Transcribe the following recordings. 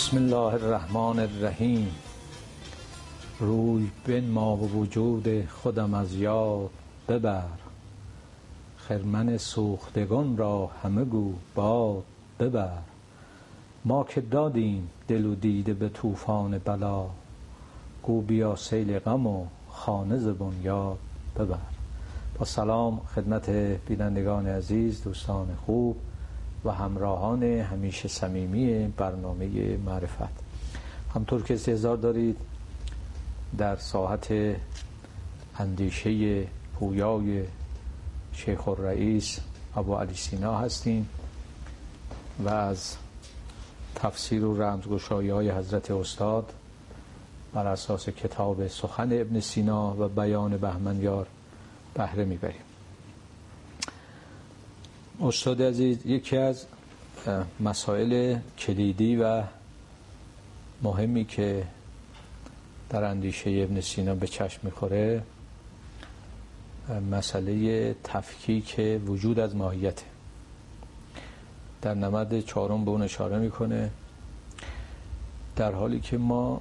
بسم الله الرحمن الرحیم. روی بنما و وجود خودم از یاد ببر، خرمن سوختگان را همه گو باد ببر. ما که دادیم دل و دیده به طوفان بلا، گو بیا سیل غم و خانه ز بنیاد ببر. با سلام خدمت بینندگان عزیز، دوستان خوب و همراهان همیشه صمیمی برنامه معرفت. همطور که استحضار دارید در ساحت اندیشه پویای شیخ الرئیس ابو علی سینا هستیم و از تفسیر و رمزگشایی‌های حضرت استاد بر اساس کتاب سخن ابن سینا و بیان بهمنیار بهره میبریم. استاد عزیز، یکی از مسائل کلیدی و مهمی که در اندیشه ابن سینا به چشم میخوره مسئله تفکیک وجود از ماهیت. در نمد چهارم به اون اشاره میکنه، در حالی که ما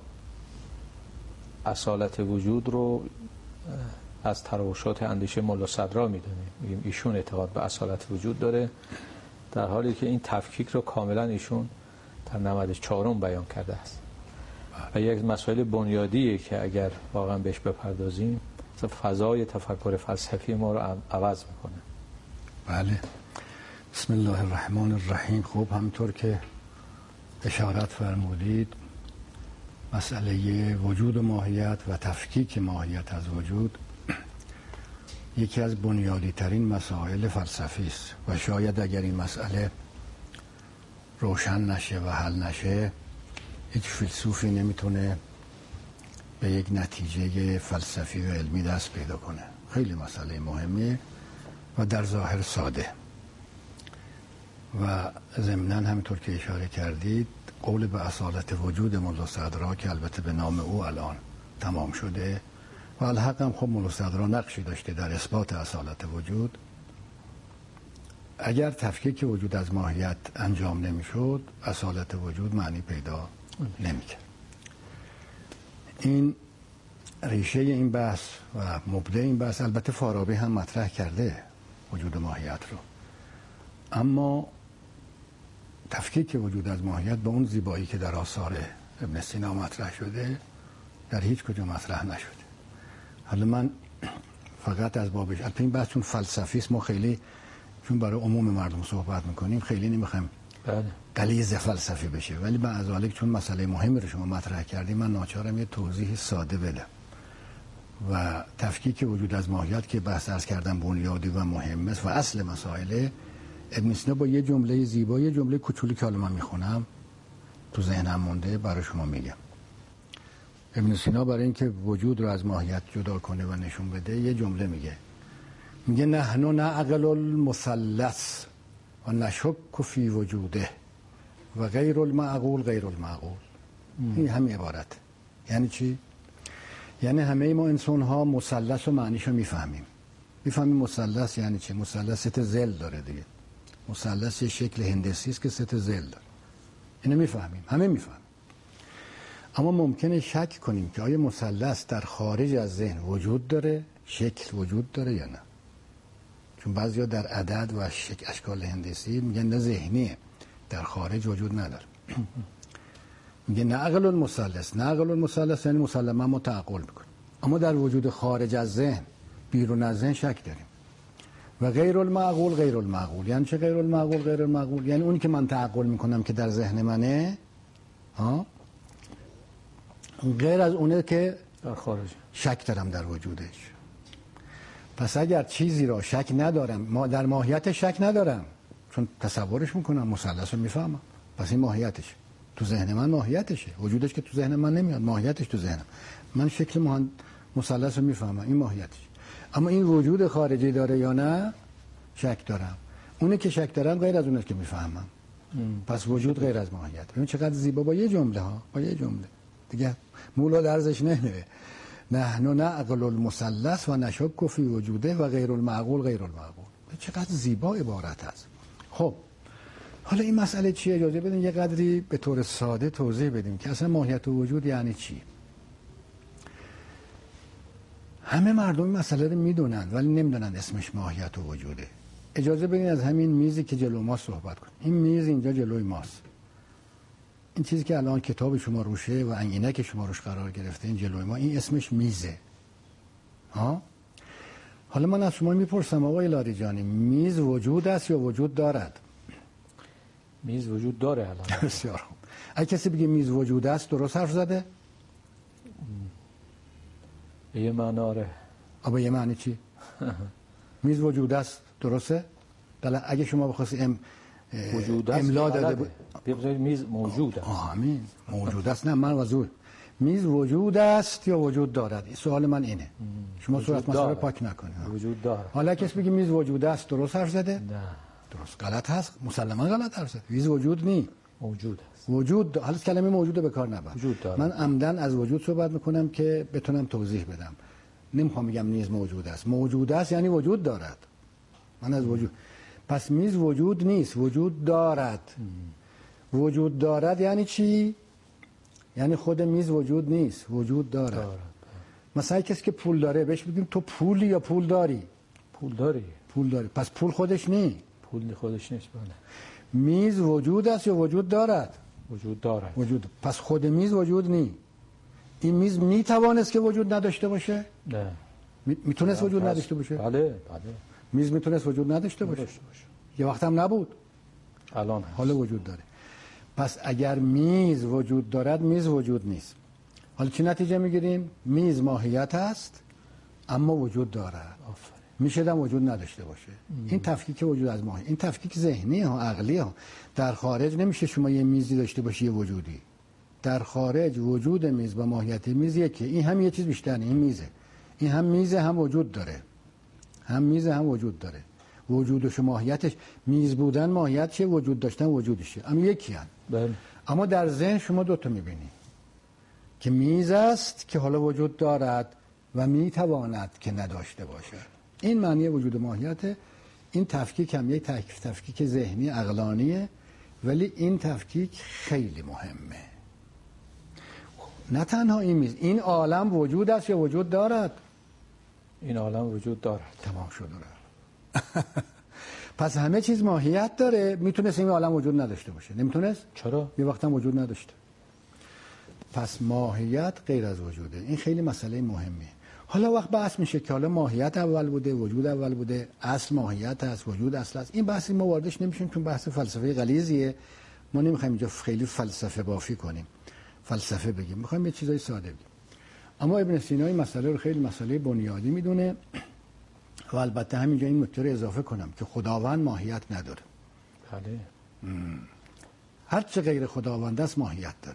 اصالت وجود رو از تراوشات اندیشه ملا صدرا میدونیم، میگیم ایشون اعتقاد به اصالت وجود داره، در حالی که این تفکیک رو کاملا ایشون در نمد چهارم بیان کرده است و یک مسائل بنیادیه که اگر واقعا بهش بپردازیم فضای تفکر فلسفی ما رو عوض میکنه. بله، بسم الله الرحمن الرحیم. خوب، همطور که اشارت فرمودید مسئله وجود و ماهیت و تفکیک ماهیت از وجود یکی از بنیادی ترین مسائل فلسفی است و شاید اگر این مسئله روشن نشه و حل نشه هیچ فیلسوفی نمیتونه به یک نتیجه فلسفی و علمی دست پیدا کنه. خیلی مسئله مهمیه و در ظاهر ساده و ضمناً همینطور که اشاره کردید قول به اصالت وجود ملا صدرا که البته به نام او الان تمام شده و الحق هم خب ملا صدرا نقشی داشته در اثبات اصالت وجود، اگر تفکیک وجود از ماهیت انجام نمیشد اصالت وجود معنی پیدا نمیکرد. این ریشه این بحث و مبدأ این بحث البته فارابی هم مطرح کرده وجود ماهیت رو، اما تفکیک وجود از ماهیت به اون زیبایی که در آثار ابن سینا مطرح شده در هیچ کجا مطرح نشده. حالا من فقط از بابش، البته این بحث چون فلسفی است ما خیلی چون برای عموم مردم صحبت میکنیم خیلی نمیخوایم غلیظ فلسفی بشه، ولی من از ذالک چون مسئله مهمی رو شما مطرح کردیم من ناچارم یه توضیح ساده بدم. و تفکیک وجود از ماهیت که بحث عرض کردم بنیادی و مهم است و اصل مسائل ابن سینا با یه جمله زیبا، یه جمله کوچولی که حالا من میخونم تو ذهنم مونده برای شما میگم. ابن سینا برای اینکه وجود رو از ماهیت جدا کنه و نشون بده یه جمله میگه نحن نعقل المثلث و نشک فی وجوده و غیر المعقول غیر المعقول. این همین عبارت. یعنی چی؟ یعنی همه ما انسان ها مثلث و معنیشو میفهمیم مثلث یعنی چی؟ مثلث ست ضلع داره دیگه. مثلث یه شکل هندسی است که ست ضلع داره. اینو میفهمیم، همه میفهمیم. اما ممکنه شک کنیم که آیا مثلث در خارج از ذهن وجود داره، شکل وجود داره یا نه. چون بعضیا در عدد و اشکال هندسی میگن نه ذهنیه، در خارج وجود نداره. میگه نعقل المثلث یعنی مسلما ما تعقل میکنیم، اما در وجود خارج از ذهن، بیرون از ذهن شک داریم. و غیر المعقول یعنی چه غیر المعقول؟ یعنی اونی که من تعقل میکنم که در ذهن منه غیر از اونه که در خارج شک دارم در وجودش. پس اگر چیزی را شک ندارم، ما در ماهیت شک ندارم چون تصورش میکنم، مثلث رو میفهمم، پس این ماهیتش تو ذهن من ماهیتشه. وجودش که تو ذهن من نمیاد، ماهیتش تو ذهنم. من شکل مثلث رو میفهمم، این ماهیتش. اما این وجود خارجی داره یا نه شک دارم. اونه که شک دارم غیر از اونه که میفهمم. پس وجود غیر از ماهیت. ببین چقدر زیبا با یه جمله با یه جمله دیگه مولا درزش نمیره. نحن نعقل المثلث و نشک فی وجوده و غیر المعقول غیر المعقول. چقدر زیبا عبارت است. خب حالا این مسئله چیه؟ اجازه بدین یه قدری به طور ساده توضیح بدیم که اصلا ماهیت وجود یعنی چی. همه مردم این مسئله رو میدونن ولی نمیدونن اسمش ماهیت وجوده. اجازه بدین از همین میزی که جلو ما صحبت کنیم. این میز اینجا جلوی ماست. این چیزی که الان کتاب شما روشه و عینک که شما روش قرار گرفته این جلوی ما، این اسمش میزه. حالا من از شما میپرسم آقای لاریجانی، میز وجود است یا وجود دارد؟ میز وجود داره الان. بسیار خوب. اگه کسی بگه میز وجود است درست حرف زده؟ به یه معنی آره. به یه معنی چی؟ میز وجود است درسته؟ اگه شما بخواستی املا داده بود بگذارید میز موجود است. آمین. موجود است. نه من وضوح میز وجود است یا وجود دارد؟ این سوال من اینه. شما صورت مسئله پاک نکنید. وجود دارد. حالا کسی بگه میز وجود است درست حرف زده؟ نه. درست غلط هست. مسلما غلط حرف زده. میز وجود نی. موجود است. وجود حالا کلمه موجود به کار نبر. وجود دارد. من عمدن از وجود صحبت میکنم که بتونم توضیح بدم. نمیخوام بگم میز موجود است. موجود است یعنی وجود دارد. من از وجود. پس میز وجود نیست، وجود دارد. وجود دارد یعنی چی؟ یعنی خود میز وجود نیست، وجود دارد. مثلا کسی که پول داره بهش بگیم تو پولی یا پول داری؟ پول داری. پول داری. پس پول خودش نی. پول خودش نیست. بله. میز وجود است یا وجود دارد؟ وجود دارد. وجود. پس خود میز وجود نی. این میز میتوانست که وجود نداشته باشه؟ نه. میتونست وجود نداشته باشه؟ بله بله. میز میتونست وجود نداشته باشه؟ یه وقت هم نبود. الان هست. حالا وجود داره. پس اگر میز وجود دارد میز وجود نیست. حالا چه نتیجه میگیریم؟ میز ماهیت است اما وجود دارد. میشه هم وجود نداشته باشه. این تفکیک وجود از ماهیت. این تفکیک ذهنی ها، عقلی ها. در خارج نمیشه شما یه میزی داشته باشی یه وجودی. در خارج وجود میز با ماهیت میز یکی. این هم یه چیز بیشتر نه. این میزه. این هم میزه هم وجود داره. هم میزه هم وجود داره. وجودش و ماهیتش، میز بودن ماهیت چیه، وجود داشتن وجودشه. اما یکی هم. بله. اما در ذهن شما دوتا میبینی که میز است که حالا وجود دارد و میتواند که نداشته باشه. این معنی وجود ماهیته. این تفکیک هم یک تفکیک ذهنی عقلانیه، ولی این تفکیک خیلی مهمه. نه تنها این میز، این عالم وجود است یا وجود دارد؟ این عالم وجود دارد. تمام شد. پس همه چیز ماهیت داره. میتونست این عالم وجود نداشته باشه؟ نمیتونست؟ چرا؟ یه وقت هم وجود نداشته. پس ماهیت غیر از وجوده. این خیلی مسئله مهمیه. حالا وقت بحث میشه که حالا ماهیت اول بوده، وجود اول بوده، اصل ماهیت هست، وجود اصل است. این بحثی ما واردش نمیشیم چون بحث فلسفه غلیظیه. ما نمیخوایم اینجا خیلی فلسفه بافی کنیم، فلسفه بگیم. میخوایم یه چیزای ساده بگیم. اما ابن سینا این مسئله رو خیلی مسئله بنیادی میدونه. و البته همینجا این نکته رو اضافه کنم که خداوند ماهیت نداره. بله. هر چه غیر خداوند است ماهیت داره.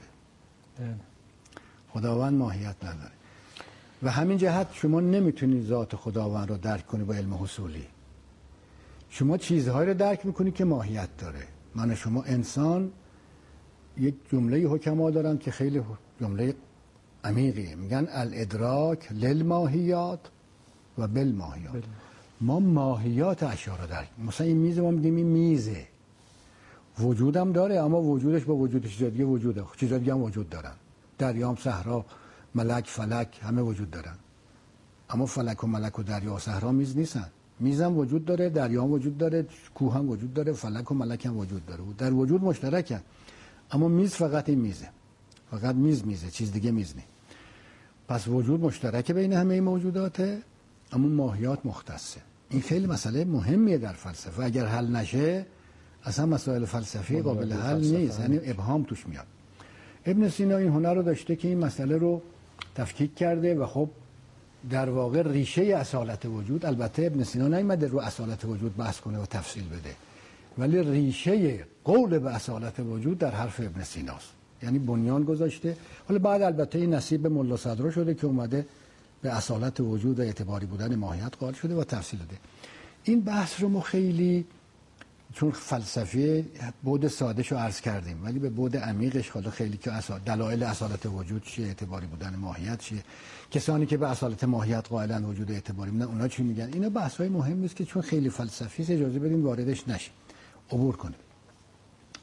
خداوند ماهیت نداره. و همین جهت شما نمیتونید ذات خداوند رو درک کنی با علم حصولی. شما چیزهایی رو درک میکنی که ماهیت داره. من شما انسان یک جمله حکما دارن که خیلی جمله عمیقیه. میگن الادراک للماهیات و بالماهیات. ما ماهیات اشیاء رو درک. مثلا این میز ما میگیم این میزه. وجودم داره اما وجودش با وجود چیزا دیگه وجوده. چیزا دیگه هم وجود دارن. دریام، صحرا، ملک، فلک همه وجود دارن. اما فلک و ملک و دریا و صحرا میز نیستن. میز هم وجود داره، دریا هم وجود داره، کوه هم وجود داره، فلک و ملک هم وجود داره. در وجود مشترکن. اما میز فقط این میزه. فقط میزه، چیز دیگه میز نیست. پس وجود مشترک بین همه موجوداته، اما ماهیات مختصه. این خیلی مسئله مهمیه در فلسفه. اگر حل نشه اصلا مسائل فلسفی قابل حل نیست. یعنی ابهام توش میاد. ابن سینا این هنر رو داشته که این مسئله رو تفکیک کرده و خب در واقع ریشه اصالت وجود، البته ابن سینا نیامده رو اصالت وجود بحث کنه و تفصیل بده، ولی ریشه قول به اصالت وجود در حرف ابن سیناست. یعنی بنیان گذاشته. حالا بعد البته این نصیب ملا صدرا شده که اومده به اصالت وجود و اعتباری بودن ماهیت قائل شده و تفصیل داده. این بحث رو ما خیلی چون فلسفه بعد ساده‌شو عرض کردیم، ولی به بعد عمیقش حالا خیلی که دلایل اصالت وجود چیه، اعتباری بودن ماهیت چیه، کسانی که به اصالت ماهیت قائلن وجود اعتباری میدن اونا چی میگن، اینا بحث‌های مهمی است که چون خیلی فلسفی است اجازه بدیم واردش نشیم، عبور کنیم.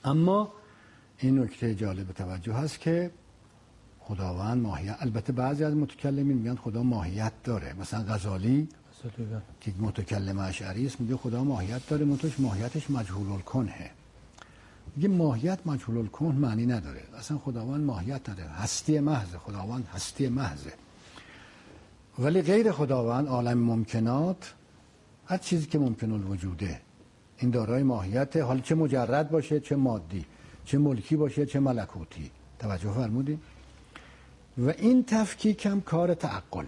اما این نکته جالب توجه هست که خداوند ماهیت، البته بعضی از متکلمین میگن خدا ماهیت داره، مثلا غزالی که متکلم اشعری است میگه خدا ماهیت داره، ماهیتش مجهول الکنه. میگه ماهیت مجهول الکن معنی نداره، اصلا خداوند ماهیت نداره، هستی محض، خداوند هستی محضه. ولی غیر خداوند عالم ممکنات، هر چیزی که ممکن الوجوده این دارای ماهیت، حالا چه مجرد باشه، چه مادی، چه ملکی باشه، چه ملکوتی. توجه فرمودین؟ و این تفکیک هم کار تعقله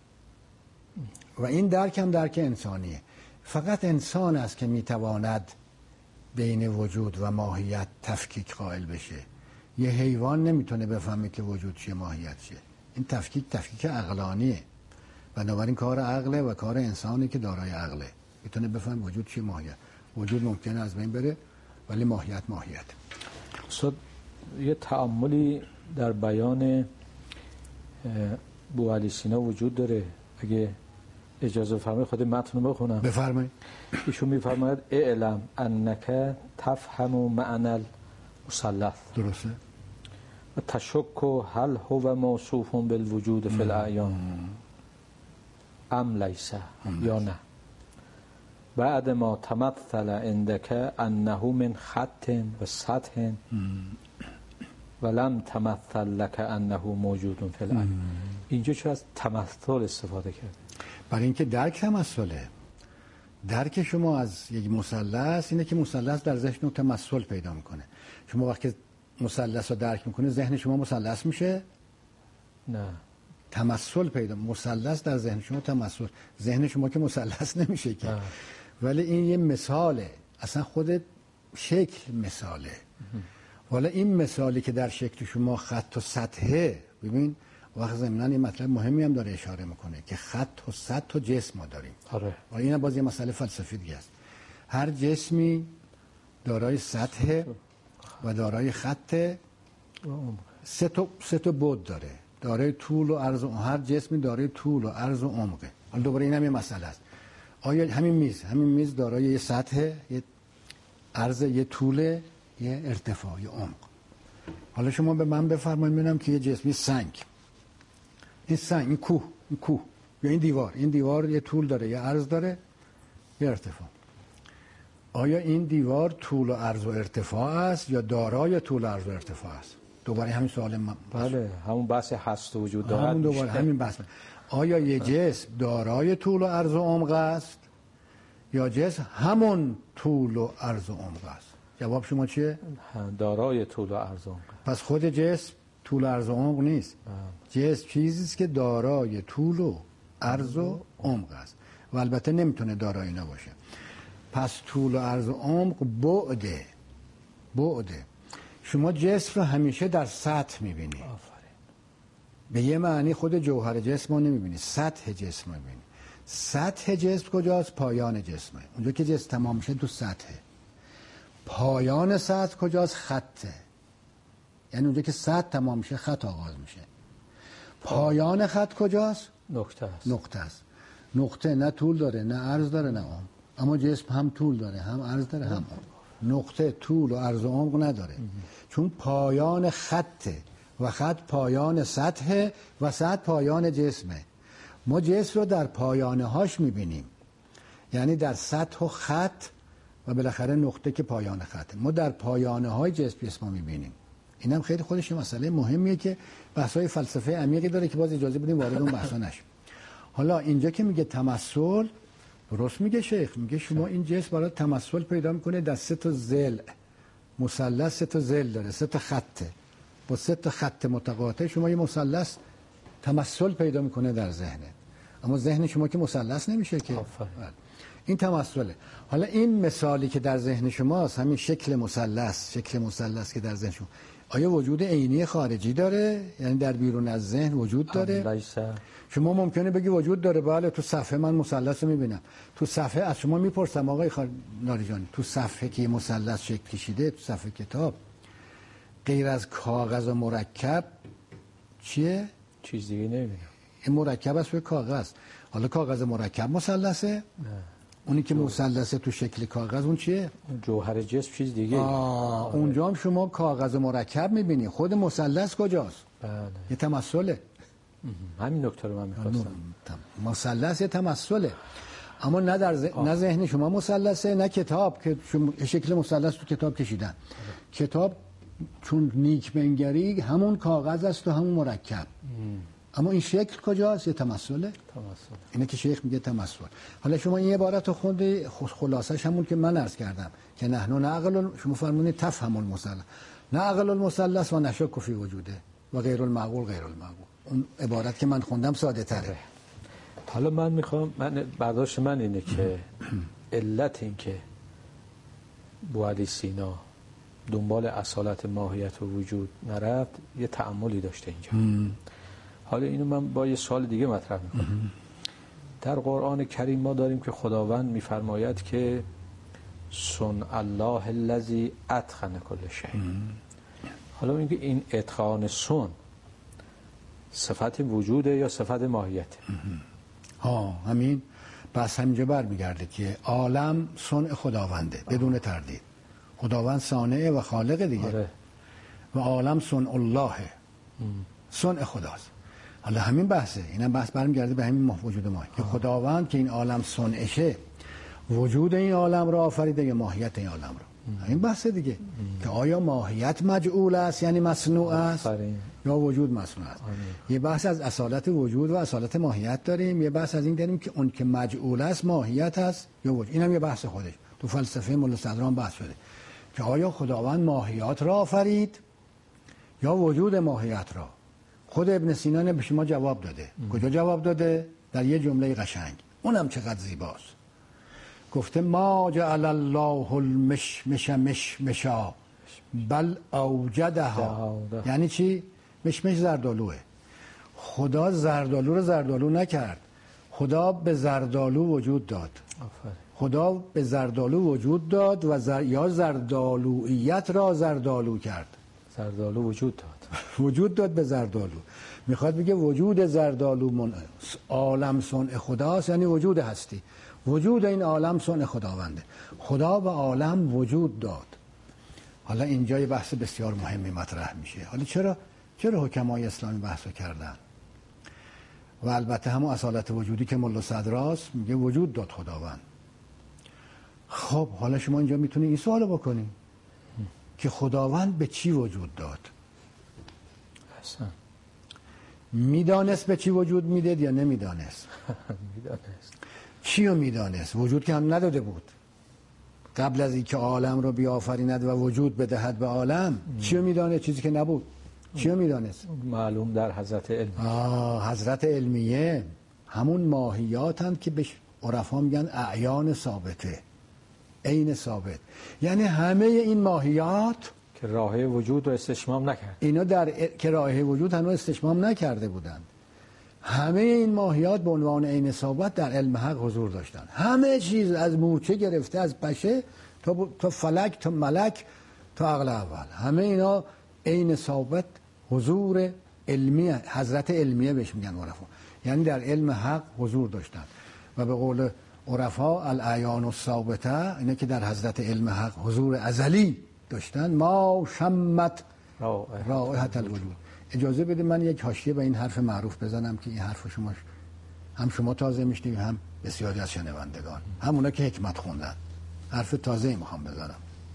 و این درک هم درک انسانیه. فقط انسان است که میتواند بین وجود و ماهیت تفکیک قائل بشه. یه حیوان نمیتونه بفهمه که وجود چیه، ماهیت چیه. این تفکیک عقلانیه، بنابراین کار عقله و کار انسانی که دارای عقله میتونه بفهم وجود چیه، ماهیت. وجود ممکنه از بین بره ولی ماهیت. استاد یه تأملی در بیان بوعلی سینا وجود داره، اگه اجازه بفرمایید خود متن رو بخونم. بفرمایید. ایشون میفرماید اعلم انک تفهم معنی المثلث. درسته. و تشک هل هو موصوف بالوجود فی الاعیان ام لیس یا نه. بعد ما تمثل عندك انه من خط و سطح ولم تمثل لك انه موجود فی العین. اینجا چرا از تمثل استفاده کرده؟ برای اینکه درک تمثله. درک شما از یک مثلث اینه که مثلث در ذهن تمثل پیدا میکنه. شما وقتی مثلث رو درک میکنه ذهن شما مثلث میشه؟ نه، تمثل پیدا. مثلث در ذهن شما تمثل، ذهن شما که مثلث نمیشه که. ولی این یه مثاله، اصلا خود شکل مثاله. حالا این مثالی که در شکل شما خط و سطحه، ببین وقت ضمناً این مطلب مهمی هم داره اشاره میکنه که خط و سطح و جسم ما داریم. آره. و این باز یه مسئله فلسفی دیگه است. هر جسمی دارای سطح و دارای خط، سه تا بعد داره، دارای طول و عرض و هر جسمی دارای طول و عرض و عمقه. حالا دوباره این هم یه مسئله است. آیا همین میز دارای یه سطح، یه عرض، یه طول، یه ارتفاع، یه عمق. حالا شما به من بفرمایید ببینم که یه جسمی سنگ، این کوه یا این دیوار یه طول داره، یه عرض داره، یه ارتفاع. آیا این دیوار طول و عرض و ارتفاع است یا دارای طول و عرض و ارتفاع است؟ دوباره همین سوال بله، همون بحث هست و وجود دارد. همون دوباره همین بحث. آیا یه جسم دارای طول و عرض و عمق است یا جسم همون طول و عرض و عمق است؟ جواب شما چیه؟ دارای طول و عرض و عمق. پس خود جسم طول و عرض و عمق نیست. جسم چیزی است که دارای طول و عرض و عمق است و البته نمیتونه دارای نباشه. پس طول و عرض و عمق بعده. شما جسم رو همیشه در سطح میبینی. به یه معنی خود جوهر جسم رو نمیبینی، سطح جسم رو میبینی. سطح جسم کجاست؟ پایان جسمه. اونجا که جسم تمام میشه تو سطحه. پایان سطح کجاست؟ خطه. یعنی اونجا که سطح تمام میشه خط آغاز میشه. پایان خط کجاست؟ نقطه است. نقطه نه طول داره، نه عرض داره، نه عمق. اما جسم هم طول داره، هم عرض داره، هم عمق. نقطه طول و عرض و عمق نداره. چون پایان خطه و خط پایان سطحه و سطح پایان جسمه. ما جسم رو در پایانه هاش میبینیم، یعنی در سطح و خط و بالاخره نقطه که پایان خطه. ما در پایانه های جسم رو میبینیم. اینم خیلی خودش مسئله مهمیه که بحث‌های فلسفه عمیقی داره که باز اجازه بدیم وارد اون بحثا نشیم. حالا اینجا که میگه تمثل، درست میگه شیخ، میگه شما این جسم برای تمثل پیدا میکنه در سه تا ضلع، مثلث سه تا ضلع داره، سه تا خطه، با سه تا خط متقاطع شما یه مثلث تمثل پیدا میکنه در ذهنت. اما ذهن شما که مثلث نمیشه که. این تمثله. حالا این مثالی که در ذهن شماست، همین شکل مثلث که در ذهن شما، آیا وجود عینی خارجی داره؟ یعنی در بیرون از ذهن وجود داره؟ شما ممکنه بگی وجود داره، بله تو صفحه من مثلث رو میبینم. تو صفحه از شما میپرسم آقای ناریجانی، تو صفحه که مثلث شکل کشیده، تو صفحه کتاب غیر از کاغذ و مرکب چیه؟ چیز دیگه نمیبینم. این مرکب است روی کاغذ. حالا کاغذ مرکب مثلثه؟ اونی که مثلثه تو شکل کاغذ اون چیه؟ جوهر جسم چیز دیگه. اونجا هم شما کاغذ مرکب میبینی. خود مثلث کجاست؟ بله. یه تمثله. همین نکته رو من می‌خواستم. مثلث یه تمثله، اما نه در نه ذهن شما مثلثه، نه کتاب که شکل مثلث تو کتاب کشیدن. کتاب چون نیک بنگری همون کاغذ است و همون مرکب. اما این شکل کجاست؟ یه تمثله. اینه که شیخ میگه تمثل. حالا شما این عبارت رو خوندی، خلاصش همون که من عرض کردم که نحن نعقل، شما فرمودید تفهم المثلث، نعقل المثلث و نشک فی وجوده و غیر المعقول غیر المعقول. اون عبارت که من خوندم ساده تره. حالا من برداشت من اینه که علت این که بوعلی سینا دنبال اصالت ماهیت و وجود نرفت یه تأملی داشته اینجا. حالا اینو من با یه سوال دیگه مطرح میکنم. در قرآن کریم ما داریم که خداوند میفرماید که صنع الله الذی اتقن کل شیء. حالا میگه این اتقان صنع صفت وجوده یا صفت ماهیته؟ همین بس همینجا برمیگرده که عالم صنع خداونده بدون تردید. خداوند صانع و خالق دیگه. و عالم صنع الله، صنع خداست. حالا همین بحثه، اینم بحث برمیگرده به همین وجود ما که خداوند که این عالم صنعشه، وجود این عالم را آفریده یا ماهیت این عالم را. همین بحثه دیگه که آیا ماهیت مجعول است یعنی مصنوع است یا وجود مصنوع است. یه بحث از اصالت وجود و اصالت ماهیت داریم، یه بحث از این داریم که اون که مجعول است ماهیت است یا وجود. اینم یه بحث خودش تو فلسفه ملا صدران بحث شده که آیا خداوند ماهیات را آفرید یا وجود ماهیت را. خود ابن سینا به شما جواب داده. کجا جواب داده؟ در یه جمله قشنگ، اونم چقدر زیباست. گفته ما جعل الله المشمش مشمشا بل اوجدها. یعنی چی؟ مشمش زردالوه. خدا زردالو رو زردالو نکرد، خدا به زردالو وجود داد. خدا به زردالو وجود داد و یا زردالویت را زردالو کرد. زردالو وجود داد. وجود داد به زردالو. میخواد بگه وجود زردالو عالم صنع خداست، یعنی وجود هستی. وجود این عالم صنع خداونده. خدا به عالم وجود داد. حالا اینجا یه بحث بسیار مهمی مطرح میشه. حالا چرا حکمای اسلامی بحثو کردن؟ و البته همون اصالت وجودی که ملا صدراست میگه وجود داد خداوند. خب حالا شما اینجا میتونی این سوالو بکنی که خداوند به چی وجود داد؟ اصلا میدانست به چی وجود میداد یا نمیدانست؟ میدانست. چی رو میدانست؟ وجود که هم نداده بود. قبل از اینکه عالم رو بیافریند و وجود بدهد به عالم چی رو میدانست؟ چیزی که نبود. چی رو میدانست؟ معلوم در حضرت علم. حضرت علمیه همون ماهیات هم که به عرفا میگن اعیان ثابته، عین ثابت. یعنی همه این ماهیات که راهه وجود رو استشمام نکرد، اینا که راهه وجود هنوز استشمام نکرده بودند، همه این ماهیات به عنوان عین ثابت در علم حق حضور داشتن. همه چیز از مورچه گرفته، از پشه تا فلک تا ملک تا عقل اول، همه اینا عین ثابت حضور علمی، حضرت علمیه بهش میگن عرفا، یعنی در علم حق حضور داشتن. و به قول عرفا الاعیان الثابته، اینه که در حضرت علم حق حضور ازلی داشتن. ما شمت رائحة الوجود. اجازه بده من یک حاشیه به این حرف معروف بزنم که این حرف شما هم شما تازه میشنید، هم بسیاری از شنوندگان، همونا که حکمت خوندن. حرف تازه میخوام بزنم.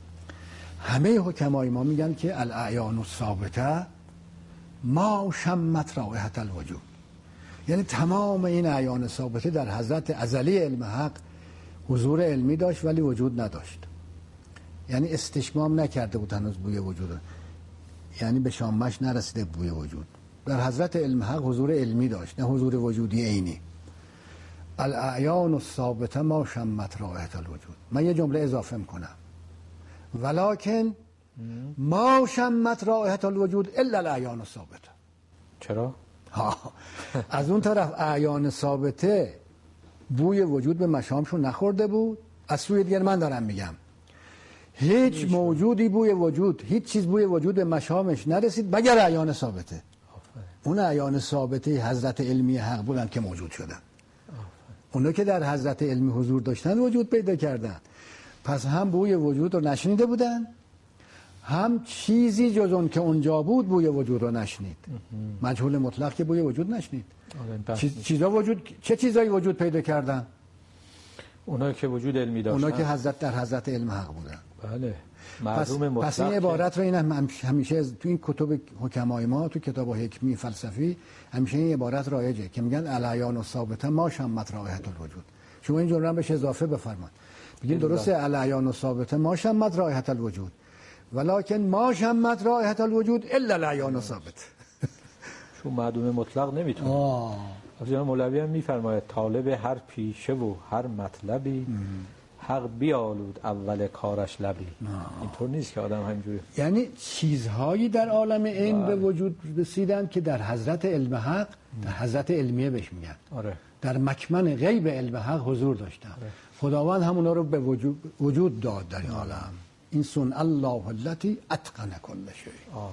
همه حکمای ما میگن که الاعیان الثابته ما شمت رائحة الوجود، یعنی تمام این اعیان ثابته در حضرت ازلی علم حق حضور علمی داشت ولی وجود نداشت. یعنی استشمام نکرده بود هنوز بوی وجود، یعنی به شامش نرسیده بوی وجود. در حضرت علم حق حضور علمی داشت، نه حضور وجودی عینی. الاعیان الثابته ما شمت رائحة الوجود. من یه جمله اضافه میکنم، ولکن ما شمت رائحة الوجود الا الاعیان الثابته. چرا؟ از اون طرف اعیان ثابته بوی وجود به مشامشون نخورده بود، از سوی دیگر من دارم میگم هیچ موجودی بوی وجود، هیچ چیز بوی وجود به مشامش نرسید مگر اعیان ثابته. اون اعیان ثابته حضرت علمی حق بودن که موجود شدن. اونا که در حضرت علمی حضور داشتن وجود پیدا کردن. پس هم بوی وجود رو نشنیده بودن، هم چیزی جز اون که اونجا بود بوی وجود رو نشنید. مجهول مطلق که بوی وجود نشنید. چیزا وجود، چه چیزایی وجود پیدا کردن؟ اونایی که وجود علمی داشتن، اونا که در حضرت علم حق بودن. بله. معلوم مطلق. پس این عبارت رو این همیشه تو این کتب حکمای ما، تو کتاب حکمی فلسفی همیشه این عبارت رایجه که میگن الاعیان الثابته ما شمت رائحة الوجود. شما این جمله بهش اضافه بفرمایید. بگین درسته الاعیان الثابته ما شمت رائحة الوجود ولکن ما شمت رائحة الوجود الا الاعیان الثابته. چون معدوم مطلق نمیتونه. جناب مولوی هم میفرماید طالب هر پیشه و هر مطلبی حق بیالود اول کارش لبی. اینطور نیست که آدم همینجوری، یعنی چیزهایی در عالم علم به وجود رسیدن که در حضرت علم حق، در حضرت علمیه بهش میگن. آره. در مکمن غیب علم حق حضور داشتن. خداوند همونا رو به وجود داد در این عالم. این صنع الله التی اتقن کل شیء.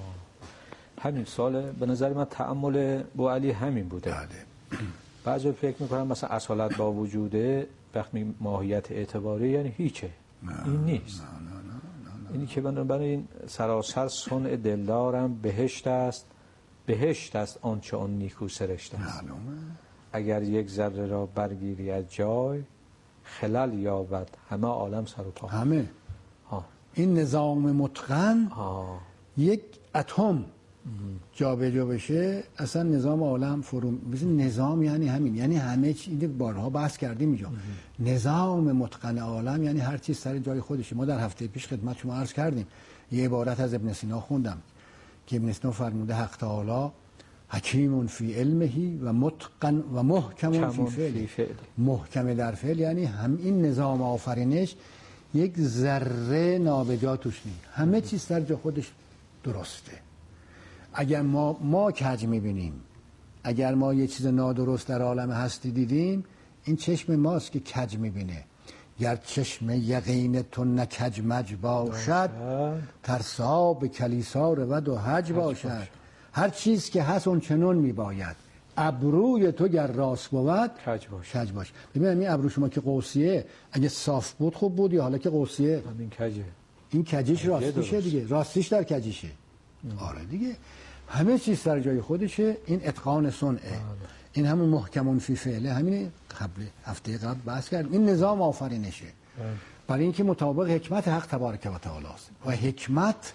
همین سال به نظر من تأمل بوعلی همین بوده. بعضی فکر میکنم مثلا اصالت با وجوده، وقتی ماهیت اعتباری یعنی هیچه. این نیست. اینی که برای این سراسر صنع دلدارم بهشت است، بهشت است آنچه آن نیکو سرشت است. اگر یک ذره را برگیری از جای، خلل یابد همه عالم سر و پا. همه این نظام متقن یک اتم جا به جا بشه اصلا نظام عالم فرو. نظام یعنی همین، یعنی همه چیز. بارها بحث کردیم اینجا. نظام متقن عالم یعنی هر چیز سر جای خودشه. ما در هفته پیش خدمت شما عرض کردیم یه عبارت از ابن سینا خوندم که ابن سینا فرموده حق تعالی حکیم فی علمه و متقن و محکم فی فعله. محکم در فعل یعنی هم این نظام آفرینش یک ذره نابجا توش نیست، همه چیز سر جای خودش درسته. اگر ما کج میبینیم، اگر ما یه چیز نادرست در عالم هستی دیدیم، این چشم ماست که کج میبینه. گر چشم یقین تو نکج مج باشد، ترسا به کلیسا رود و حج باشد. هر چیز که هست اون چنون میباید. ابروی تو گر راست بود کج باش. ببینم این ابرو شما که قوسیه اگه صاف بود خوب بود، یا حالا که قوسیه این کجه، این کجیش راستیشه دیگه، راستیش در کجیشه. آره دیگه، همه چیز سر جای خودشه. این اتقان صنعه. این همون محکمون فی فعله، همین قبل هفته قبل بحث کردیم. این نظام آفرینشه برای اینکه مطابق حکمت حق تبارک و تعالی است و حکمت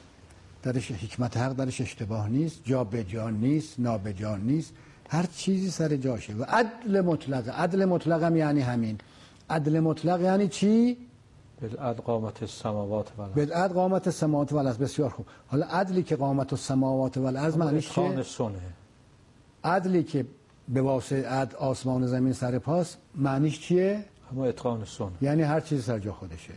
حق درش اشتباه نیست، جا به جا نیست، نابجا نیست، هر چیزی سر جاشه. و عدل مطلق، عدل مطلق هم یعنی همین. عدل مطلق یعنی چی؟ بالعدل قامت السماوات و الارض. بالعدل قامت السماوات و الارض. بسیار خوب. حالا عدلی که قامت السماوات و الارض معنیش چیه؟ اتقان صنعه. عدلی که به واسطه عدل آسمان و زمین سر پاست معنیش چیه؟ اما اتقان صنعه یعنی هر چیزی سر جا خودشه.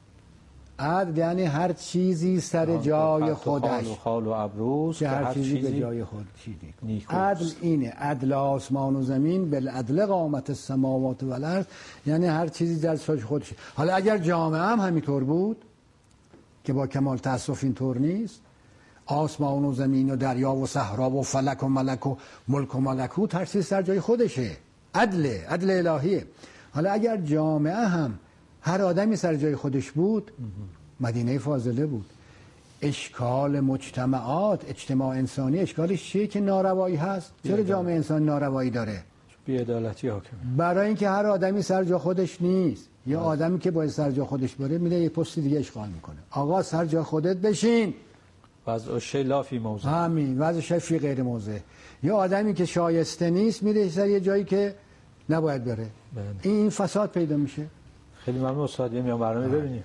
عدل یعنی هر چیزی سر جای خودش، خال و ابروز که هر چیزی به جای خود چیزی. عدل اینه، عدل آسمان و زمین، بالعدل قامت السماوات و الارض، یعنی هر چیزی در جای خودش. حالا اگر جامعه هم همینطور بود که با کمال تأسف اینطور نیست، آسمان و زمین و دریا و صحرا و فلک و ملک و ملک و ملکوت هر چیز در جای خودشه. عدل الهیه. حالا اگر جامعه هم هر آدمی سر جای خودش بود، مدینه فاضله بود. اشکال مجتمعات، اجتماع انسانی اشکالش چیه که ناروایی هست؟ چرا جامعه انسانی ناروایی داره؟ بی‌عدالتی حاکمه. برای اینکه هر آدمی سر جا خودش نیست. یه آدمی که باید سر جا خودش بره میره یه پست دیگه اشغال میکنه. آقا سر جا خودت بشین. وضع شیء لا فی موضع. همین، وضع شیء فی غیر موضع. یه آدمی که شایسته نیست میره سر یه جایی که نباید بره. این فساد پیدا میشه. خیلی ممنون استاد. میام برنامه ببینیم.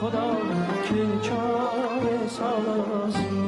خدا که چاره سازی.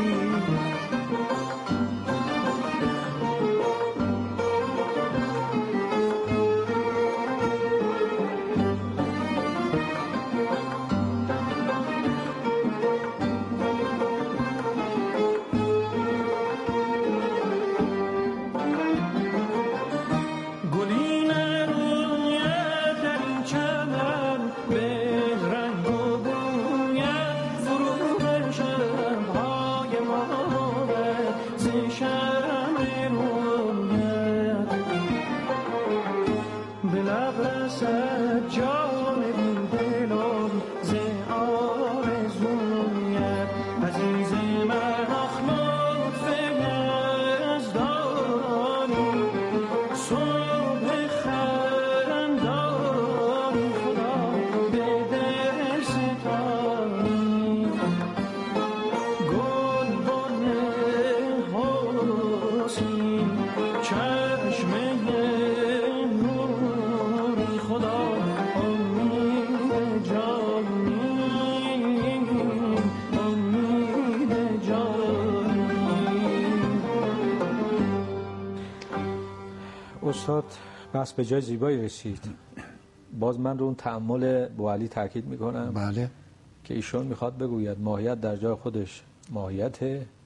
استاد بس به جای زیبایی رسید. باز من رو اون تأمل بوعلی تاکید میکنم. بله. که ایشون میخواد بگوید ماهیت در جای خودش ماهیت،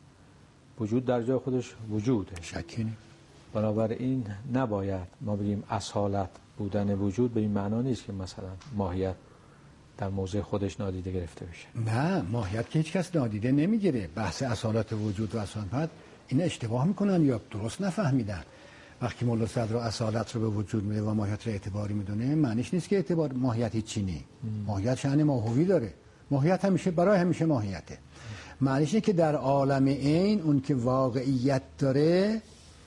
وجود در جای خودش وجوده. شکی نیست. بنابراین نباید ما بگیم اصالت بودن وجود به این معنا نیست که مثلا ماهیت در موضع خودش نادیده گرفته بشه. نه، ماهیت که هیچ کس نادیده نمیگیره. بحث اصالت وجود و اصالت این اشتباه میکنن یا درست نفهمیدن. وقتی مولا صدر اصالت رو به وجود میده و ماهیت رو اعتباری میدونه، معنیش نیست که اعتبار ماهیت هیچی نی. ماهیت شأن ماهوی داره. ماهیت همیشه برای همیشه ماهیته. معنیش اینه که در عالم عین اون که واقعیت داره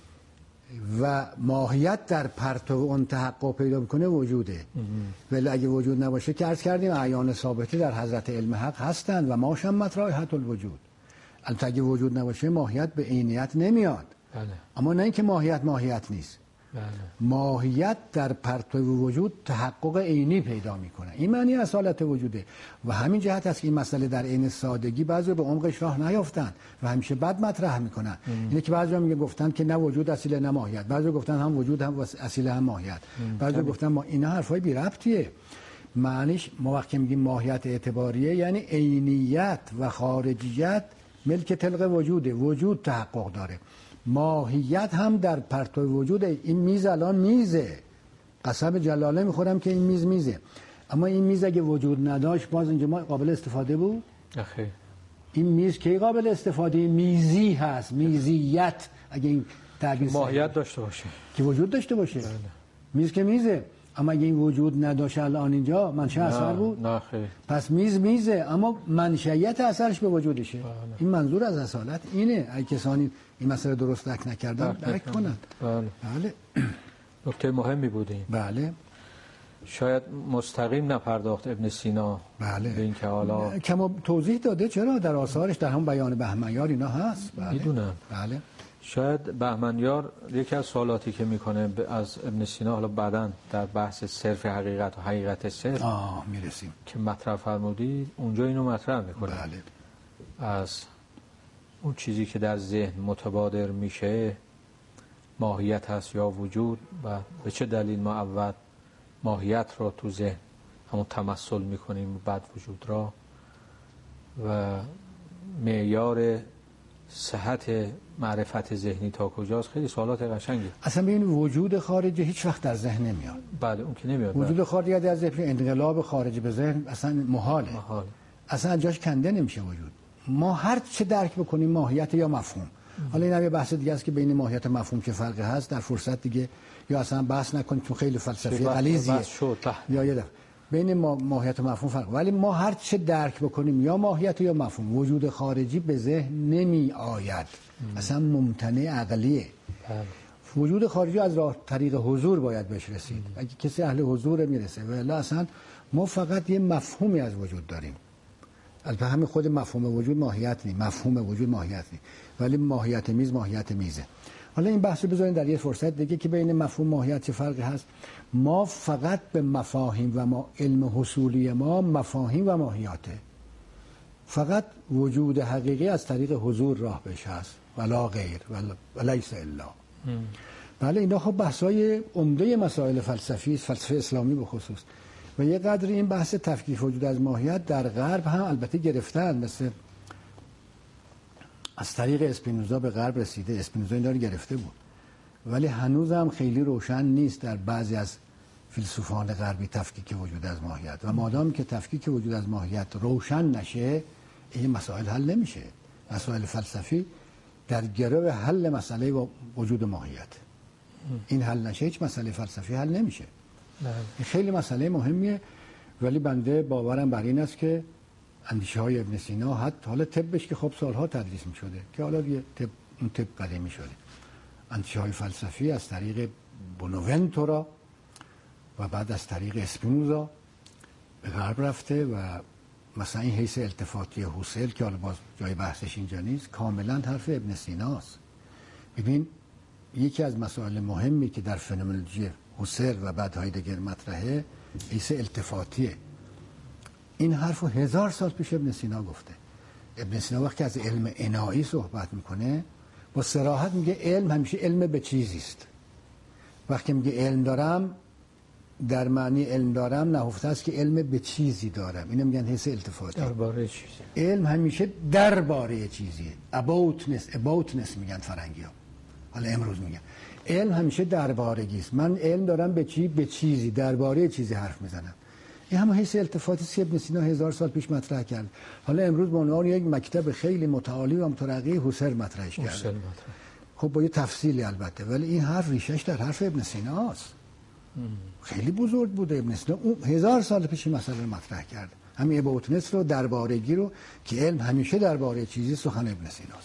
و ماهیت در پرتو اون تحقق پیدا میکنه وجوده. ولی اگه وجود نباشه که عرض کردیم اعیان ثابته در حضرت علم حق هستند و ماشم مطرحت الوجود. البته اگه وجود نباشه ماهیت به عینیت نمیاد. بله. اما نه اینکه ماهیت نیست. بله. ماهیت در پرتو وجود تحقق عینی پیدا میکنه. این معنی اصالت وجوده و همین جهت است که این مسئله در عین سادگی بعضی به عمقش راه نیافتن و همیشه بد مطرح میکنن. اینه که بعضی میگه گفتن که نه وجود اصیل نه ماهیت، بعضی گفتن هم وجود هم اصیل هم ماهیت، بعضی گفتن ما اینا حرفای بی ربطیه. معنیش ما وقتی میگیم ماهیت اعتباریه یعنی عینیت و خارجیت ملک طلق وجوده. وجود تحقق داره. ماهیت هم در پرتو وجود. این میز الان میزه، قسم جلاله میخورم که این میزه، اما این میز اگه وجود نداشت باز اینجا ما قابل استفاده بود؟ اخی. این میز کی قابل استفاده؟ میزی هست، میزیت. اگه این تعبیر ماهیت داشته باشه که وجود داشته باشه. بله. میز که میزه، اما اگه این وجود نداشت الان اینجا منشأ اثر بود؟ نه خیر. پس میزه اما منشأیت اثرش به وجودشه. بله. این منظور از اصالت اینه. اگه کسانی این مسئله درست درک نکردن درک کنند. بله. بله. نکته مهمی بودیم. بله. شاید مستقیم نپرداخت ابن سینا. بله. به این که حالا کما توضیح داده چرا در آثارش در هم بیان بهمنیار اینا هست. بله. میدونم. بله. شاید بهمنیار یکی از سوالاتی که میکنه از ابن سینا، حالا بعداً در بحث صرف حقیقت و حقیقت صرف میرسیم که مطرح فرمودید اونجا اینو مطرح میکنه. بله. از اون چیزی که در ذهن متبادر میشه ماهیت هست یا وجود و به چه دلیل ما اول ماهیت رو تو ذهن همون تمثل میکنیم بعد وجود را و معیار صحت معرفت ذهنی تا کجاست. خیلی سوالات قشنگی. اصلا ببین وجود خارجی هیچ وقت در ذهن نمیاد. بله اون که نمیاد. وجود خارجی در ذهن، انقلاب خارجی به ذهن اصلا محاله. اصلا جاش کنده نمیشه وجود. ما هر چه درک بکنیم ماهیت یا مفهوم. حالا این هم یه بحث دیگه است که بین ماهیت و مفهوم چه فرقی هست در فرصت دیگه یا اصلا بحث نکنیم چون خیلی فلسفی غلیظیه. یا یه دفعه بین ماهیت و مفهوم فرق. ولی ما هر چه درک بکنیم یا ماهیت یا مفهوم وجود خارجی به ذهن نمی آید. اصلا ممتنع عقلیه. وجود خارجی از راه طریق حضور باید بهش رسید. اگه کسی اهل حضور میرسه ولی اصلا ما فقط یه مفهومی از وجود داریم. البته همین خود مفهوم وجود ماهیت نیست، مفهوم وجود ماهیت نیست، ولی ماهیت میز ماهیت میزه. حالا این بحث رو بذارین در یه فرصت دیگه که بین مفهوم ماهیت چه فرقی هست. ما فقط به مفاهیم و ما علم حصولی ما مفاهیم و ماهیاته، فقط وجود حقیقی از طریق حضور راه بهش هست ولا غیر ولیس الا. بله اینا خب بحث‌های عمده مسائل فلسفی است، فلسفه اسلامی به خصوص. و یه قدر این بحث تفکیک وجود از ماهیت در غرب هم البته گرفتن، مثل از طریق اسپینوزا به غرب رسیده، اسپینوزا اینا رو گرفته بود، ولی هنوز هم خیلی روشن نیست در بعضی از فیلسوفان غربی تفکیک وجود از ماهیت. و مادام که تفکیک وجود از ماهیت روشن نشه این مسائل حل نمیشه. مسائل فلسفی در گرو حل مسئله وجود ماهیت، این حل نشه هیچ مسئله فلسفی حل نمیشه. این خیلی مسئله مهمیه، ولی بنده باورم بر این است که اندیشه های ابن سینا حتی حالا طبش که خب سالها تدریس می شده که حالا دیگه اون طب قدیمی شده، اندیشه های فلسفی از طریق بونوونتورا و بعد از طریق اسپینوزا به غرب رفته و مثلا این حیث التفاتی هوسل که حالا باز جای بحثش اینجا نیست، کاملا حرف ابن سیناست. ببین یکی از مسائل مهمی که در فنومنولوژی هوسل و بعد هایدگر مطرحه حیث التفاتیه. این حرفو 1000 سال پیش ابن سینا گفته. ابن سینا وقتی از علم انایی صحبت میکنه با صراحت میگه علم همیشه علم به چیزی است. وقتی میگه علم دارم در معنی علم دارم نهفته است که علم به چیزی دارم. اینو میگن حیث التفاتی. درباره چیزی. علم همیشه درباره چیزیه. aboutness میگن فرنگی‌ها. حالا امروز میگن علم همیشه دربارگی است. من علم دارم به چی؟ به چیزی، درباره چیزی حرف میزنم. این همه حیث التفاتی است که ابن سینا 1000 سال پیش مطرح کرد. حالا امروز به عنوان یک مکتب خیلی متعالی و مترقی هوسل مطرحش کرده. خب با یه تفصیلی البته، ولی این حرف ریشش در حرف ابن سیناست. خیلی بزرگ بوده ابن سینا، اون 1000 سال پیش این مسئله رو مطرح کرده. همین اباوتنس رو، دربارگی رو که علم همیشه درباره چیزی، سخن ابن سیناست.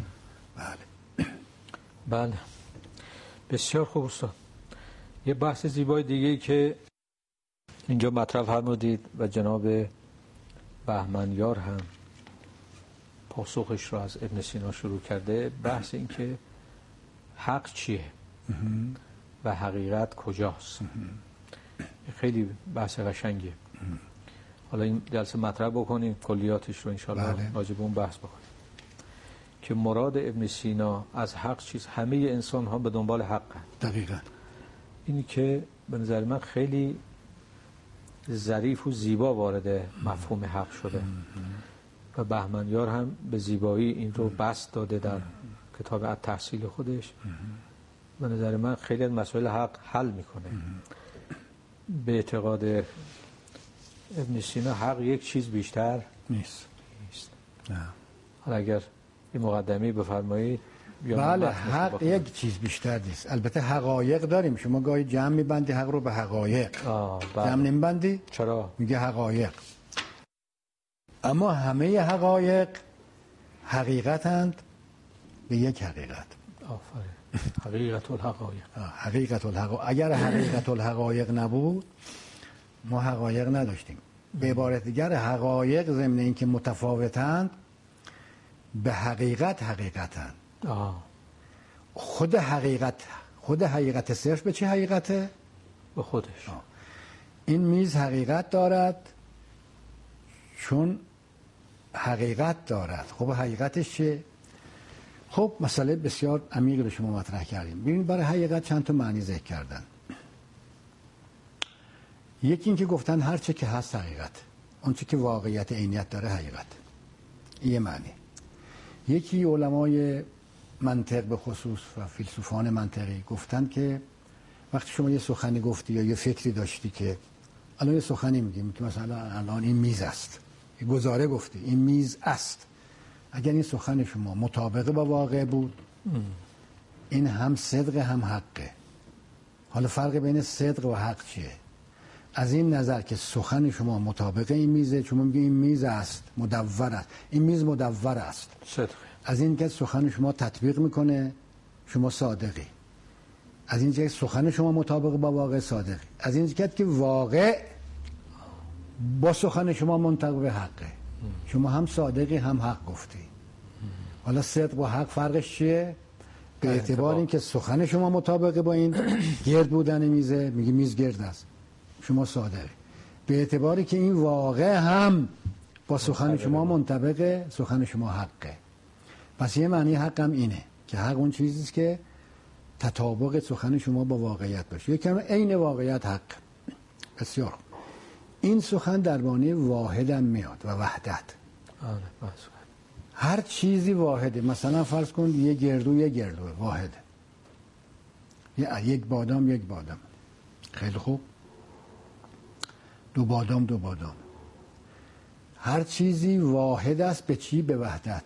بله بسیار خوب استاد. یه بحث زیبای دیگه‌ای که اینجا مطرح فرمودید و جناب بهمنیار هم پاسخش رو از ابن سینا شروع کرده، بحث این که حق چیه و حقیقت کجاست. خیلی بحث قشنگیه. حالا این جلسه مطرح بکنیم، کلیاتش رو انشاءالله راجع به اون بحث بکنیم که مراد ابن سینا از حق چیز. همه انسان ها به دنبال حق هست. دقیقاً. اینی که به نظر من خیلی ظریف و زیبا وارد مفهوم حق شده و بهمنیار هم به زیبایی این رو بسط داده در کتاب التحصیل خودش. به نظر من خیلی از مسائل حق حل میکنه. به اعتقاد ابن سینا حق یک چیز بیشتر نیست. حالا اگر این مقدمه بفرمایید. بله حق یک چیز بیشتر نیست. البته حقایق داریم. شما گاهی جمع میبندی حق رو به حقایق. جمع نمیبندی؟ چرا؟ میگه حقایق. اما همه حقایق حقیقتند به یک حقیقت. آفرین. حقیقت الحقایق. حقیقت الحقایق. اگر حقیقت الحقایق نبود ما حقایق نداشتیم. به عبارت دیگر حقایق ضمن اینکه متفاوتند به حقیقت حقیقتند. خود حقیقت صرف به چه حقیقته؟ به خودش. این میز حقیقت دارد چون حقیقت دارد. خب حقیقتش چه؟ خب مسئله بسیار عمیقی رو شما مطرح کردیم. ببینید برای حقیقت چند تا معنی ذکر کردن. یکی این که گفتن هر چه که هست حقیقت، اون چه که واقعیت عینیت داره حقیقت. این معنی. یکی علمای منطق به خصوص و فیلسوفان منطقی گفتن که وقتی شما یه سخنی گفتی یا یه فکری داشتی که الان یه سخنی میگیم که مثلا الان این میز است، یه گزاره گفتی این میز است، اگر این سخن شما مطابق با واقع بود این هم صدق هم حقه. حالا فرق بین صدق و حق چیه؟ از این نظر که سخن شما مطابق این میزه، شما میگه این میز است، مدور است، این میز مدور است، صدق. از این که سخن شما تطبیق میکنه شما صادقی. از این که سخن شما مطابق با واقع صادقی. از این که واقع با سخن شما منطبق حقه. شما هم صادقی هم حق گفتی. حالا صدق و حق فرقش چیه؟ به اعتبار اینکه سخن شما مطابقه با این گرد بودن میزه، میگی میز گرد است، شما صادقه. به اعتباری که این واقع هم با سخن شما منطبقه، سخن شما حقه. پس یه معنی حق هم اینه که حق اون چیزی است که تطابق سخن شما با واقعیت باشه. یکم عین واقعیت حق. بسیار این سخن درباره واحد هم میاد و وحدت. هر چیزی واحده. مثلا فرض کن یه گردو واحده، یک بادام خیلی خوب، دو بادام. هر چیزی واحد است به چی؟ به وحدت.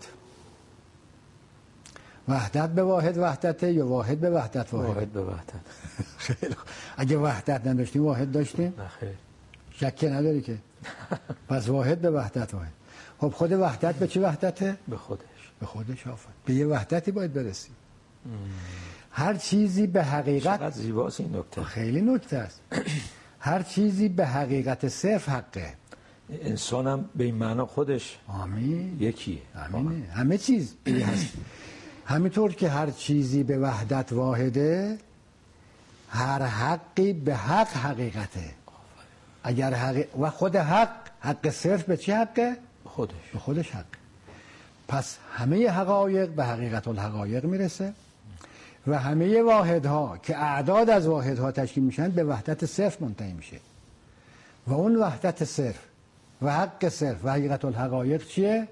وحدت به واحد وحدته یا واحد به وحدت واحد به وحدت. خیلی خوب. اگه وحدت نداشتیم واحد داشتیم؟ نه خیر. شک نداری که. پس واحد به وحدت واحد. خب خود وحدت به چی وحدته؟ به خودش. به خودش آفرین. به یه وحدتی باید برسی. هر چیزی به حقیقت. چقدر زیباست این نکته. خیلی نکته است. هر چیزی به حقیقت صرف حقه. انسان هم به این معنا خودش آمین یکیه. آمینه. همه چیز هست. همینطور که هر چیزی به وحدت واحده، هر حقی به حق حقیقته. اگر و خود حق صرف به چی حقه؟ به خودش حق. پس همه حقایق به حقیقت الحقایق میرسه و همه واحدها که اعداد از واحدها تشکیل میشن به وحدت صرف منتهی میشه. و اون وحدت صرف و حق صرف و حقیقت الحقایق چیه؟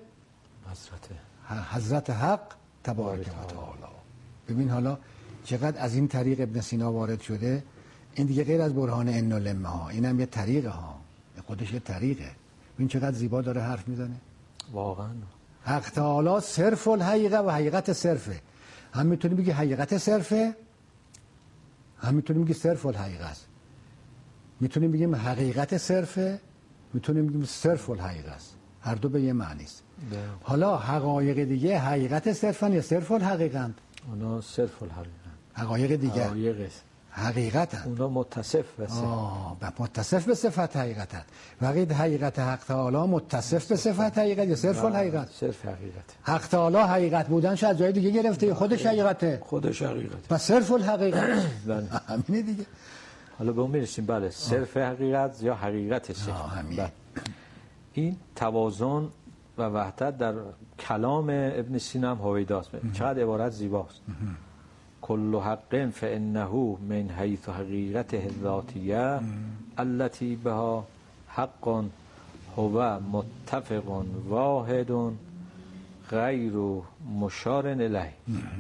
حضرت حق تبارک و تعالی. ببین حالا چقدر از این طریق ابن سینا وارد شده. این دیگه غیر از برهان ان و لمه ها، اینم یه طریقه ها، خودش یه طریقه. ببین چقدر زیبا داره حرف میزنه. واقعا حق تعالی صرف الحقیقه و حقیقت صرفه. هم میتونی بگی حقیقت صرفه، هم میتونی بگی صرف الحقیقه است. میتونیم بگیم حقیقت صرفه، میتونیم بگیم صرف الحقیقه است. هر دو به یه معنی است. حالا حقایق دیگه حقیقت صرفن یا صرف الحقیقند؟ اونا صرف الحقیقند. حقایق دیگه حقیقتن. اونا متصف به صفت حقیقتن. وقید حقیقت حق تعالی متصف به صفت حقیقت یا صرف الحقیقت؟ صرف حقیقت. حق تعالی حقیقت بودنش از جای دیگه گرفته، خودش حقیقته. پس صرف الحقیقت. همینه دیگه. حالا به اون میرسیم. بله، صرف حقیقت یا حقیقت صرف. این توازن و وحدت در کلام ابن سینا هم هویداست. چقدر عبارت زیباست. کل حق فانه من حیث حقیقته الذاتیه التي بها حق هو متفق واحد غیر مشار الیه.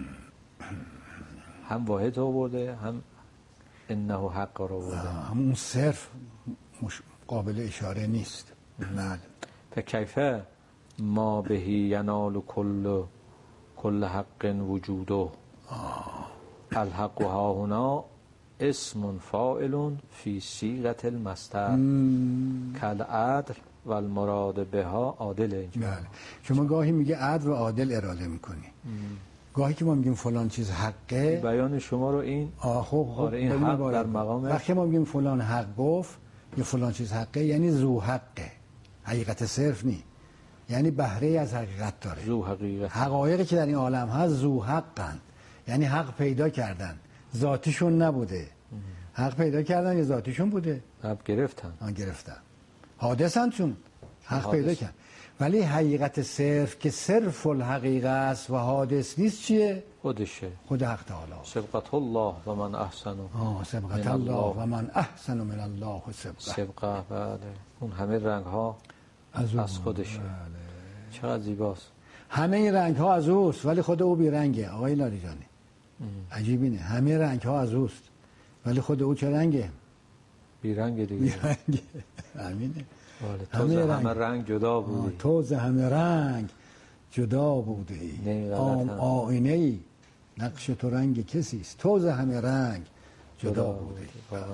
هم واحد آورده، هم انه حق را آورده. همون صرف قابل اشاره نیست. فکیف ما بهی ینال کل حق وجوده. الحق ها هنا اسم فاعل فی صیغه المصدر کالعدل و المراد بها عادل. اینجا شما گاهی میگه عدل و عادل اراده میکنی، گاهی که ما میگیم فلان چیز حقه. بیان شما رو این این حق در مقام وقتی ما میگیم فلان حق گفت یا فلان چیز حقه، یعنی ذو حقه، حقیقت صرف نی، یعنی بهره از حقیقت داره. ذو حقیقت. حقایقی که در این عالم هست ذو حقن، یعنی حق پیدا کردن، ذاتیشون نبوده. حق پیدا کردن یا ذاتیشون بوده؟ حق گرفتن. حادثن، چون حق پیدا کردن. ولی حقیقت صرف که صرف الحقیقه است و حادث نیست چیه؟ خودشه. خود حق تعالی. سبقت الله و من احسن. سبقت الله و من احسن من الله سبقه. بله. اون همه رنگ ها از خودشه. چقدر زیباست. همه رنگ ها از اوست ولی خود او بی رنگه. آقای لاریجانی عجیبینه، همه رنگ ها از اوست ولی خود او چه رنگه؟ بی رنگ دیگه. بی رنگه. همینه. همه رنگ جدا بودی. توز همه رنگ جدا بودی. آینه ای نقش تو رنگ کسی است. توز همه رنگ جدا بودی.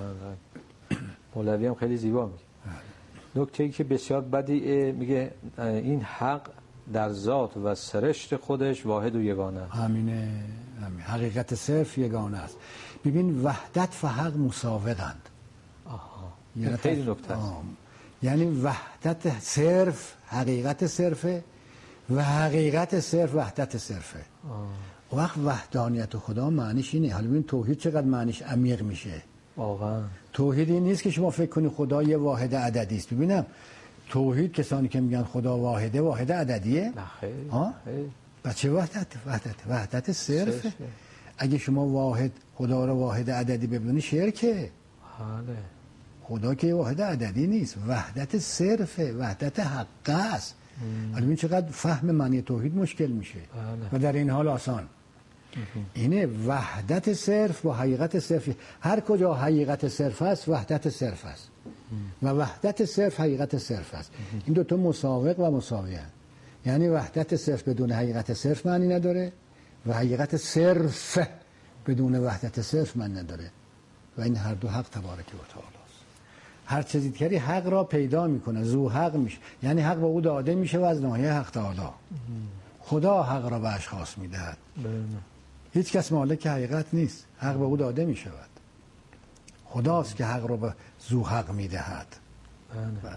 مولوی هم خیلی زیبا میگه. نکته‌ای که بسیار بدیعه، میگه این حق در ذات و سرشت خودش واحد و یگانه است. همینه. حقیقت صرف یگانه است. ببین وحدت و حق مساوقند. این خیلی نکته است. یعنی وحدت صرف حقیقت صرفه و حقیقت صرف وحدت صرفه. وقت وحدانیت خدا معنیش اینه. حالا ببین توحید چقدر معنیش عمیق میشه. واقعا توحید این نیست که شما فکر کنی خدا یه واحد عددی است. ببینم توحید کسانی که میگن خدا واحده، واحد عددیه؟ نه خیر. بس چه وحدت صرفه. اگه شما واحد خدا رو واحد عددی ببینی شرکه. بله. خدا که واحد عددی نیست، وحدت صرفه، وحدت حق است. حالا ببین چقدر فهم معنی توحید مشکل میشه. بله. و در این حال آسان. اینه وحدت صرف با حقیقت صرف. هر کجا حقیقت صرف است وحدت صرف است و وحدت صرف حقیقت صرف است. این دوتا مساوق و مساوی هستند. یعنی وحدت صرف بدون حقیقت صرف معنی نداره و حقیقت صرف بدون وحدت صرف معنی نداره و این هر دو حق تبارک و تعالی است. هر چیزی دیگری حق را پیدا میکنه، ذو حق میشه، یعنی حق به او داده میشه و از ناحیه حق تعالی. خدا حق را به اشخاص میدهد. هیچ کس مالک حقیقت نیست، حق به او داده می شود. خداست که حق رو به ذو حق می دهد. بله.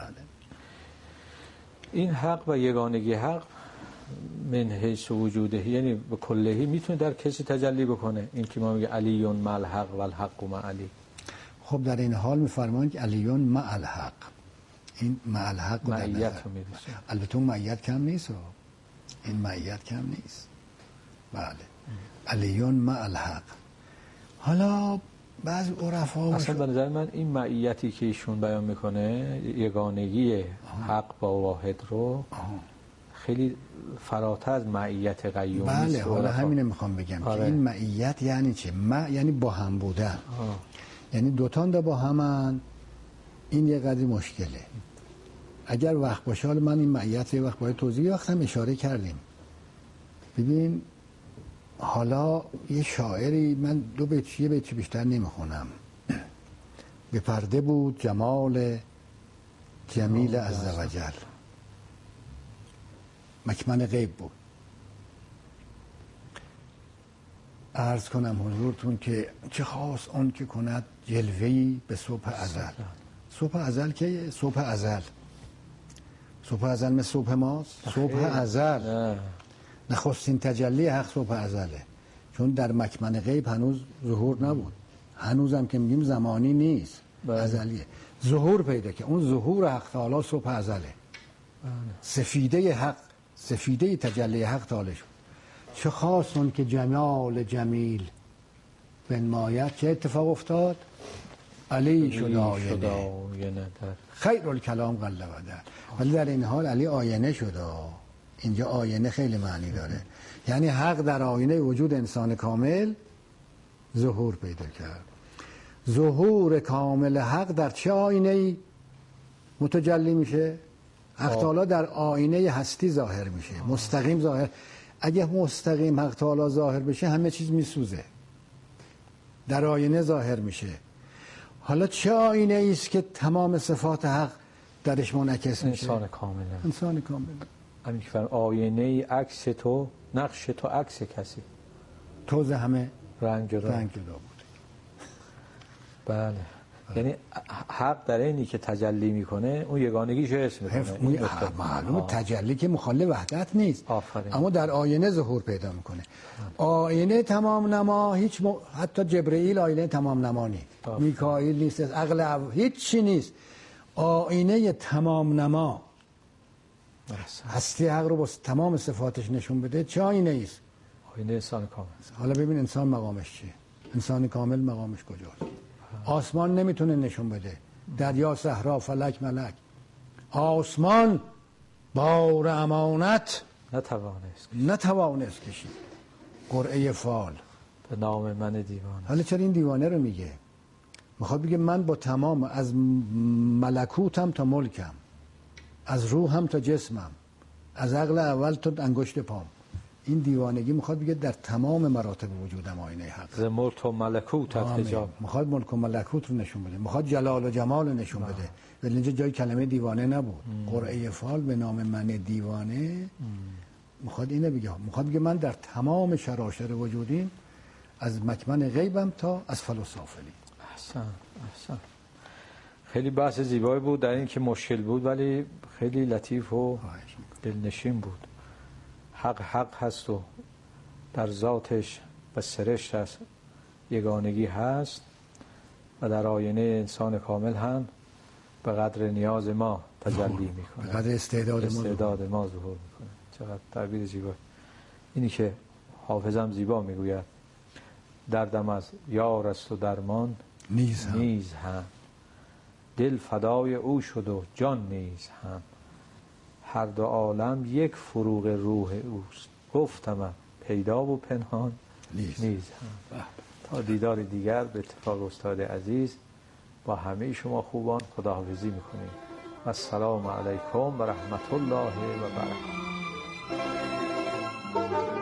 این حق و یگانگی حق من حیث وجوده، یعنی به کلهی میتونه در کسی تجلی بکنه. این که ما میگه علیون مع الحق و الحق مع علی. خب در این حال میفرمایند که علیون مع الحق، این مع الحق معیت رو میرسه. البته اون معیت کم نیست، این معیت کم نیست. بله. علیون مع الحق. حالا بعض عرفا اصلا به نظر من این معیتی که ایشون بیان میکنه، یگانگی حق با واحد رو خیلی فراتر از معیت قیومی است. بله. حالا همینه میخوام بگم که این معیت یعنی چه؟ یعنی با هم بودن. یعنی دوتان دا با همن. این یه قدری مشکله. اگر وقت باشه، حالا من این معیت رو وقت باید توضیح وقتم اشاره کردیم. ببین حالا یه شاعری، من یه بیت بیشتر نمیخونم. به پرده بود جمال جمیل عزوجل، مکمن غیب بود. عرض کنم حضورتون که چه خاص آن که کند جلوه‌ای به صبح ازل. صبح ازل که صبح ازل مثل صبح ماست. صبح ازل نخستین تجلی حق صبح ازله، چون در مکمن غیب هنوز ظهور نبود. هنوزم که میگیم زمانی نیست، ازلیه. ظهور پیدا که اون ظهور حق تعالی صبح ازله. سفیده حق، سفیده تجلی حق تعالی شد. چه خاص اون که جمال جمیل بنماید. چه اتفاق افتاد؟ علی شد آینه، خیر الکلام قل و در. ولی در این حال علی آینه شد. اینجا آینه خیلی معنی داره. یعنی حق در آینه وجود انسان کامل ظهور پیدا کرد. ظهور کامل حق در چه آینه‌ای متجلی میشه؟ حق تعالی در آینه هستی ظاهر میشه. مستقیم ظاهر. اگه مستقیم حق تعالی ظاهر بشه همه چیز میسوزه. در آینه ظاهر میشه. حالا چه آینه ای است که تمام صفات حق درش منعکس میشه؟ انسان کامل. همین که آینه عکس تو، نقش تو عکس کسی، توز همه رنگ جدا بود. بله. یعنی حق در اینی که تجلی میکنه اون یگانگیشو حس میکنه. معلومه تجلی که مخالف وحدت نیست. اما در آینه ظهور پیدا میکنه. آینه تمام نما حتی جبرئیل آینه تمام نما نیست. میکائیل نیست، عقل هیچ چی نیست. آینه تمام نما هستی حق رو با تمام صفاتش نشون بده. چه آینه است؟ آینه انسان کامل. حالا ببین انسان مقامش چیه؟ انسان کامل مقامش کجاست؟ آسمان نمیتونه نشون بده. دریا، صحرا، فلک، ملک. آسمان بار امانت نتوانست کشید. قرعه فال به نام من دیوانه. حالا چرا این دیوانه رو میگه؟ میخواد بگه من با تمام، از ملکوتم تا ملکم، از روحم تا جسمم، از عقل اول تا انگشت پام، این دیوانگی میخواد بگه در تمام مراتب وجودم آینه حق. ز ملک و ملکوت حجاب. میخواد ملک و ملکوت رو نشون بده، میخواد جلال و جمال رو نشون بده. ولی اینجا جای کلمه دیوانه نبود. قرعه فال به نام من دیوانه میخواد اینو بگه. میخواد بگه من در تمام شراشر وجودیم، از مکمن غیبم تا اسفل و سافلی. احسن. خیلی بحث زیبایی بود در این که مشکل بود ولی خیلی لطیف و دلنشین بود. حق هست و در ذاتش و سرشت از یگانگی هست و در آینه انسان کامل هم به قدر نیاز ما تجلی میکنه، به قدر استعداد ما ظهور میکنه. چقدر تعبیر زیبا. اینی که حافظم زیبا میگوید دردم از یار است و درمان نیز هم دل فدای او شد و جان نیز هم هر دو عالم یک فروغ روح اوست گفتم پیدا و پنهان نیز هم. تا دیدار دیگر به اتفاق استاد عزیز با همه شما خوبان خداحافظی میکنیم. السلام علیکم و رحمت الله و برکاته.